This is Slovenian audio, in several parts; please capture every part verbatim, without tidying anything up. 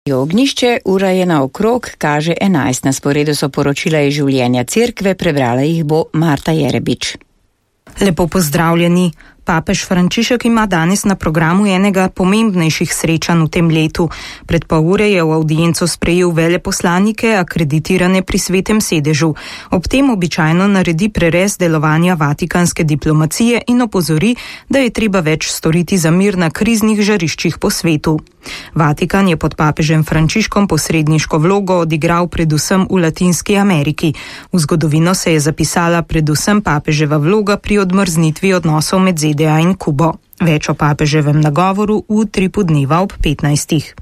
Ognjišče, ura je naokrog, kaže enajst. Na sporedu so poročila iz življenja cerkve, prebrala jih bo Marta Jerebič. Lepo pozdravljeni. Papež Frančišek ima danes na programu enega pomembnejših srečanj v tem letu. Pred pol ure je v avdienco sprejel veleposlanike, akreditirane pri Svetem sedežu. Ob tem običajno naredi prerez delovanja vatikanske diplomacije in opozori, da je treba več storiti za mir na kriznih žariščih po svetu. Vatikan je pod papežem Frančiškom posredniško vlogo odigral predvsem v Latinski Ameriki. V zgodovino se je zapisala predvsem papeževa vloga pri odmrznitvi odnosov med Z D A in Kubo. Več o papeževem nagovoru v utripu dneva ob petnajstih.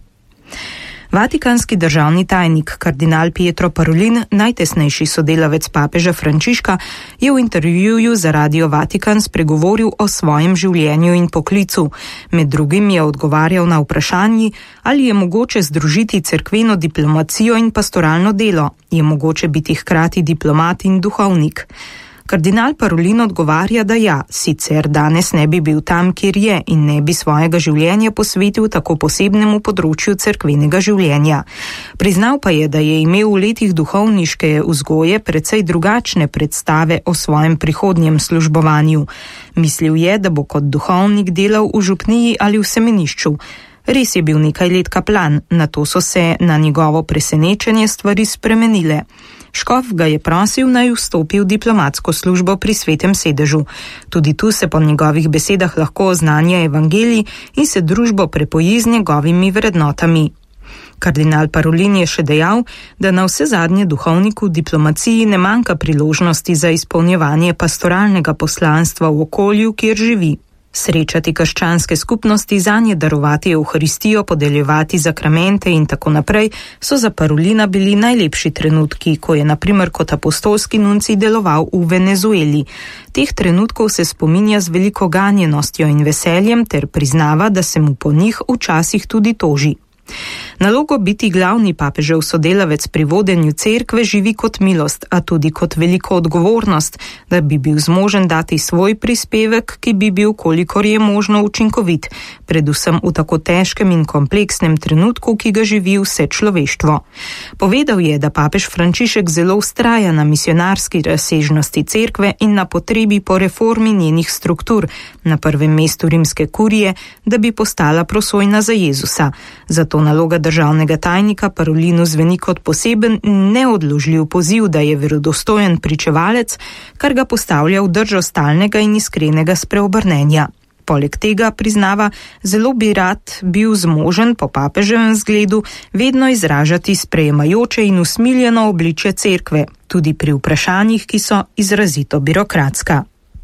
Vatikanski državni tajnik kardinal Pietro Parolin, najtesnejši sodelavec papeža Frančiška, je v intervjuju za Radio Vatikan spregovoril o svojem življenju in poklicu. Med drugim je odgovarjal na vprašanji, ali je mogoče združiti cerkveno diplomacijo in pastoralno delo, je mogoče biti hkrati diplomat in duhovnik. Kardinal Parolin odgovarja, da ja, sicer danes ne bi bil tam, kjer je in ne bi svojega življenja posvetil tako posebnemu področju cerkvenega življenja. Priznal pa je, da je imel v letih duhovniške vzgoje precej drugačne predstave o svojem prihodnjem službovanju. Mislil je, da bo kot duhovnik delal v župniji ali v semenišču. Res je bil nekaj let kaplan, nato so se na njegovo presenečenje stvari spremenile. Škof ga je prosil, naj vstopi v diplomatsko službo pri Svetem sedežu. Tudi tu se po njegovih besedah lahko oznanja evangelij in se družbo prepoji z njegovimi vrednotami. Kardinal Parolin je še dejal, da na vse zadnje duhovniku v diplomaciji ne manjka priložnosti za izpolnjevanje pastoralnega poslanstva v okolju, kjer živi. Srečati krščanske skupnosti, zanje darovati Evharistijo, podeljevati zakramente in tako naprej so za Parolina bili najlepši trenutki, ko je na primer kot apostolski nuncij deloval v Venezueli. Teh trenutkov se spominja z veliko ganjenostjo in veseljem ter priznava, da se mu po njih včasih tudi toži. Nalogo biti glavni papežev sodelavec pri vodenju cerkve živi kot milost, a tudi kot veliko odgovornost, da bi bil zmožen dati svoj prispevek, ki bi bil, kolikor je možno, učinkovit, predvsem v tako težkem in kompleksnem trenutku, ki ga živi vse človeštvo. Povedal je, da papež Frančišek zelo vztraja na misionarski razsežnosti cerkve in na potrebi po reformi njenih struktur, na prvem mestu rimske kurije, da bi postala prosojna za Jezusa. Zato naloga državnega tajnika Parolinu zveni kot poseben neodložljiv poziv, da je verodostojen pričevalec, kar ga postavlja v držo stalnega in iskrenega spreobrnenja. Poleg tega, priznava, zelo bi rad bil zmožen po papeževem zgledu vedno izražati sprejemajoče in usmiljeno obličje cerkve, tudi pri vprašanjih, ki so izrazito birokratska.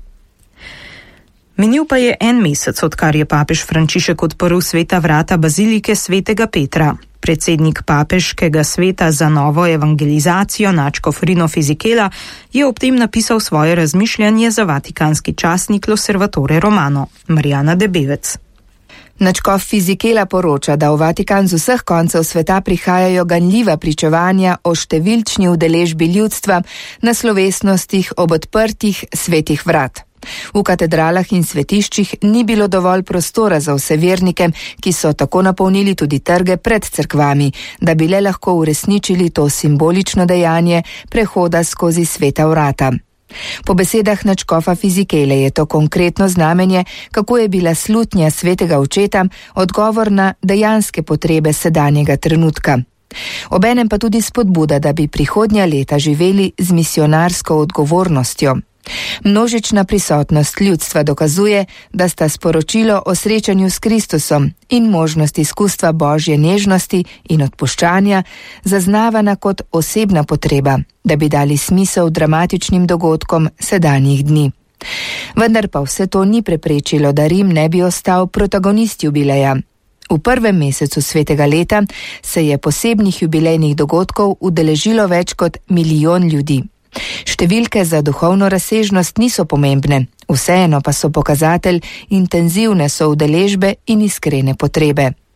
Minil pa je en mesec, odkar je papež Frančišek odprl sveta vrata bazilike svetega Petra. Predsednik papeškega sveta za novo evangelizacijo nadškof Rino Fisichella je ob tem napisal svoje razmišljanje za vatikanski časnik L'Osservatore Romano. Marijana Debevec. Nadškof Fisichella poroča, da v Vatikan z vseh koncev sveta prihajajo ganljiva pričevanja o številčni udeležbi ljudstva na slovesnostih ob odprtih svetih vrat. V katedralah in svetiščih ni bilo dovolj prostora za vse vernike, ki so tako napolnili tudi trge pred cerkvami, da bi le lahko uresničili to simbolično dejanje prehoda skozi sveta vrata. Po besedah nadškofa Fisichelle je to konkretno znamenje, kako je bila slutnja svetega očeta odgovor na dejanske potrebe sedanjega trenutka. Obenem pa tudi spodbuda, da bi prihodnja leta živeli z misionarsko odgovornostjo. Množična prisotnost ljudstva dokazuje, da sta sporočilo o srečanju s Kristusom in možnost izkustva Božje nežnosti in odpuščanja zaznavana kot osebna potreba, da bi dali smisel dramatičnim dogodkom sedanjih dni. Vendar pa vse to ni preprečilo, da Rim ne bi ostal protagonist jubileja. V prvem mesecu svetega leta se je posebnih jubilejnih dogodkov udeležilo več kot milijon ljudi. Številke za duhovno razsežnost niso pomembne, vseeno pa so pokazatelj intenzivne soudeležbe in iskrene potrebe.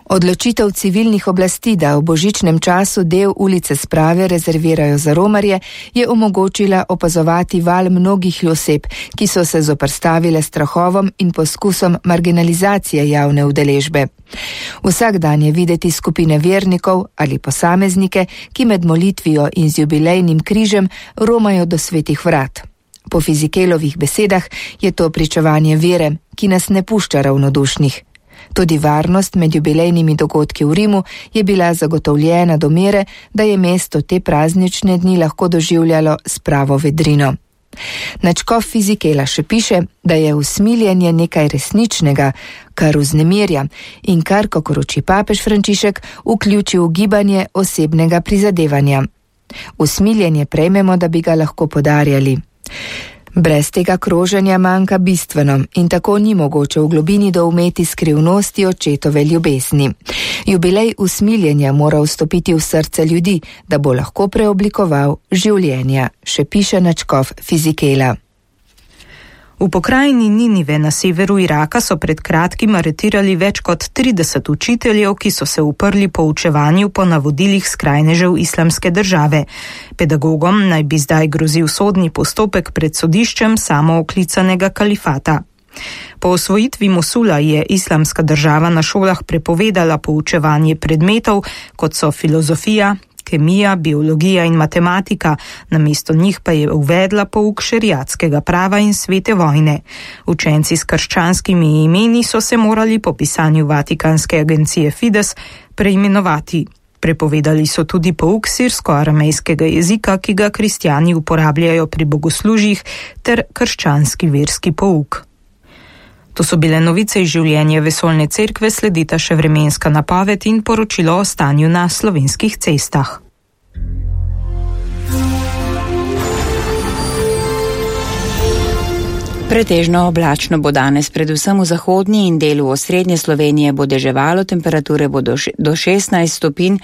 Odločitev civilnih oblasti, da v božičnem času del ulice Sprave rezervirajo za romarje, je omogočila opazovati val mnogih oseb, ki so se zoperstavile strahovom in poskusom marginalizacije javne udeležbe. Vsak dan je videti skupine vernikov ali posameznike, ki med molitvijo in z jubilejnim križem romajo do svetih vrat. Po Fizikelovih besedah je to pričevanje vere, ki nas ne pušča ravnodušnih. Tudi varnost med jubilejnimi dogodki v Rimu je bila zagotovljena do mere, da je mesto te praznične dni lahko doživljalo s pravo vedrino. Nadškof Fizikela še piše, da je usmiljenje nekaj resničnega, kar vznemirja in kar, kakor uči papež Frančišek, vključi v gibanje osebnega prizadevanja. Usmiljenje prejmemo, da bi ga lahko podarjali. Brez tega kroženja manjka bistveno in tako ni mogoče v globini doumeti skrivnosti očetove ljubezni. Jubilej usmiljenja mora vstopiti v srce ljudi, da bo lahko preoblikoval življenja, še piše nadškof Fizikela. V pokrajini Ninive na severu Iraka so pred kratkim aretirali več kot trideset učiteljev, ki so se uprli poučevanju po navodilih skrajnežev Islamske države. Pedagogom naj bi zdaj grozil sodni postopek pred sodiščem samooklicanega kalifata. Po osvojitvi Mosula je Islamska država na šolah prepovedala poučevanje predmetov, kot so filozofija, kemija, biologija in matematika, namesto njih pa je uvedla pouk šeriatskega prava in svete vojne. Učenci s krščanskimi imeni so se morali po pisanju vatikanske agencije Fides preimenovati. Prepovedali so tudi pouk sirsko-aramejskega jezika, ki ga kristjani uporabljajo pri bogoslužjih, ter krščanski verski pouk. To so bile novice iz življenja vesoljne cerkve, sledita še vremenska napoved in poročilo o stanju na slovenskih cestah. Pretežno oblačno bo danes, predvsem v zahodnji in delu osrednje Slovenije bo deževalo, temperature bodo do šestnajst stopinj,